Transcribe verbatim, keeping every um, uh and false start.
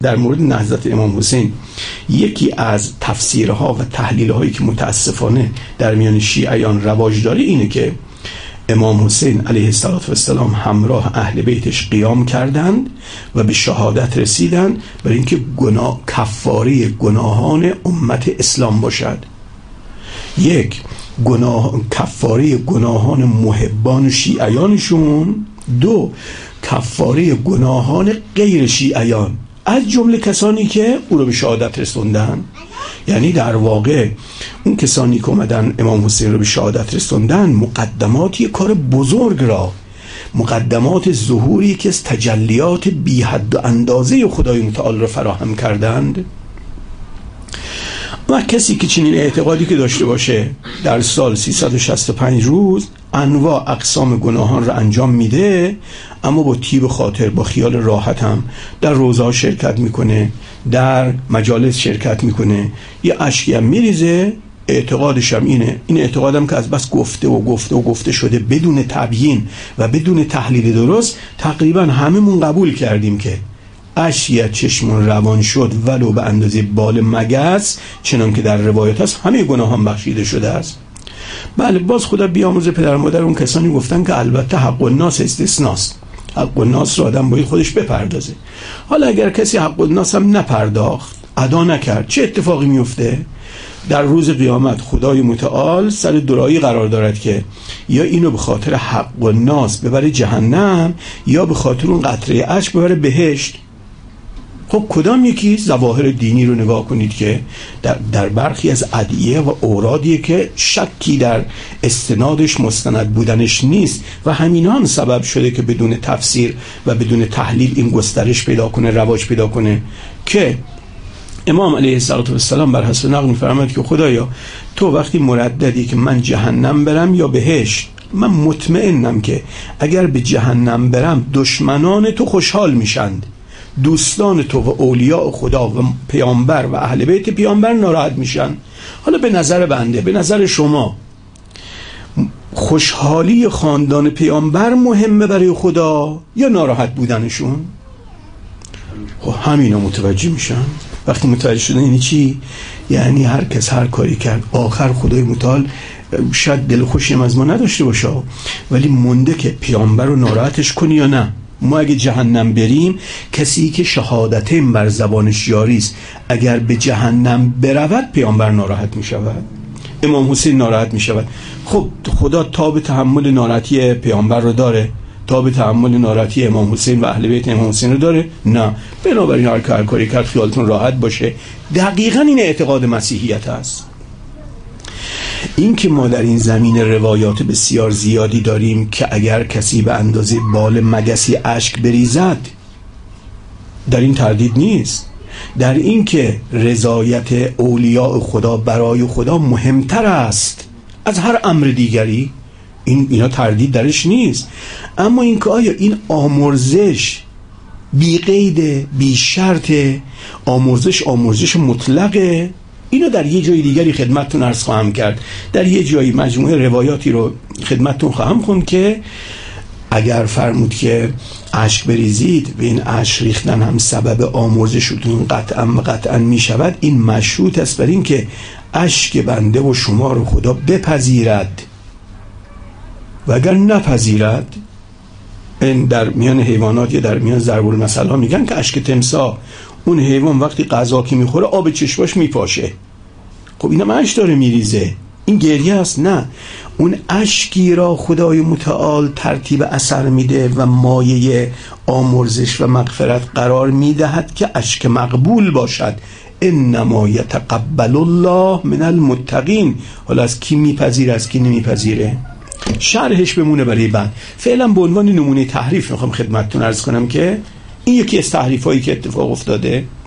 در مورد نهضت امام حسین یکی از تفسیرها و تحلیلهایی که متاسفانه در میان شیعیان رواج داره اینه که امام حسین علیه السلام همراه اهل بیتش قیام کردند و به شهادت رسیدند برای اینکه گناه کفاره گناهان امت اسلام باشد. یک، گناه کفاره گناهان محبان شیعیانشون. دو، کفاره گناهان غیر شیعیان از جمله کسانی که او رو به شهادت رسوندن. یعنی در واقع اون کسانی که اومدن امام حسین رو به شهادت رسوندن مقدمات یک کار بزرگ را، مقدمات ظهوری که از تجلیات بی حد و اندازه خدای متعال را فراهم کردند. و کسی که چنین اعتقادی که داشته باشه در سال سیصد و شصت و پنج روز انواع اقسام گناهان را انجام میده، اما با طیب خاطر، با خیال راحت هم در روزه ها شرکت میکنه، در مجالس شرکت میکنه، یه اشکی هم میریزه، اعتقادش هم اینه. این اعتقادم که از بس گفته و گفته و گفته شده بدون تبیین و بدون تحلیل درست، تقریبا هممون قبول کردیم که اشکی از چشمون روان شد ولو به اندازه بال مگس، چنان که در روایت هست همه گناهان بخشیده شده است. بله، باز خدا بیامرزه پدر مادر اون کسانی گفتن که البته حق الناس استثناست، حق الناس رو آدم باید خودش بپردازه. حالا اگر کسی حق الناس هم نپرداخت، ادا نکرد، چه اتفاقی میفته؟ در روز قیامت خدای متعال سر دورایی قرار دارد که یا اینو به خاطر حق الناس ببره جهنم یا به خاطر اون قطره اشک ببره بهشت. خب کدام یکی؟ ظواهر دینی رو نگاه کنید که در, در برخی از ادعیه و اورادیه که شکی در استنادش مستند بودنش نیست و همین هم سبب شده که بدون تفسیر و بدون تحلیل این گسترش پیدا کنه، رواج پیدا کنه. که امام علیه السلام بر حسب نقل می‌فرماید که خدایا تو وقتی مرددی که من جهنم برم یا بهشت، من مطمئنم که اگر به جهنم برم دشمنان تو خوشحال میشند، دوستان تو و اولیاء خدا و پیامبر و اهل بیت پیامبر ناراحت میشن. حالا به نظر بنده، به نظر شما، خوشحالی خاندان پیامبر مهمه برای خدا یا ناراحت بودنشون؟ خب همینا متوجه میشن. وقتی متوجه شدن یعنی چی؟ یعنی هر کس هر کاری کرد آخر خدای متعال شاید دل خوشیم از ما نداشته باشه، ولی مونده که پیامبر رو ناراحتش کنی یا نه. ما اگه جهنم بریم، کسی که شهادتین بر زبانش یاری است اگر به جهنم برود پیامبر ناراحت می شود، امام حسین ناراحت می شود. خب خدا تاب تحمل ناراحتی پیامبر رو داره؟ تاب تحمل ناراحتی امام حسین و اهل بیت امام حسین رو داره؟ نه. بنابراین هر کار کاری کرد خیالتون راحت باشه. دقیقاً این اعتقاد مسیحیت است. این که ما در این زمین روایات بسیار زیادی داریم که اگر کسی به اندازه بال مگسی اشک بریزد، در این تردید نیست. در این که رضایت اولیاء خدا برای خدا مهمتر است از هر امر دیگری، این اینا تردید درش نیست. اما این که آیا این آمرزش بی قید بی شرط، آمرزش آمرزش مطلقه، اینو در یه جای دیگری خدمتتون عرض خواهم کرد. در یه جایی مجموعه روایاتی رو خدمتتون خواهم خوند که اگر فرمود که اشک بریزید و این اشک ریختن هم سبب آمرزشتون قطعا و قطعا می شود، این مشروط است بر این که اشک بنده و شما رو خدا بپذیرد و اگر نپذیرد، این در میان حیوانات یا در میان ضرب المثل ها میگن که اشک تمساح، اون حیوان وقتی غذا که میخوره آب چشماش میپاشه. خب اینم اشک داره میریزه، این گریه است؟ نه، اون اشکی را خدای متعال ترتیب اثر میده و مایه آمرزش و مغفرت قرار میدهد که اشک مقبول باشد. انما یتقبل الله من المتقین. حالا از کی میپذیره از کی نمیپذیره شرحش بمونه برای بعد. فعلا به عنوان نمونه تحریف میخوام خدمتتون عرض کنم که این یکی از تحریفایی که اتفاق افتاده.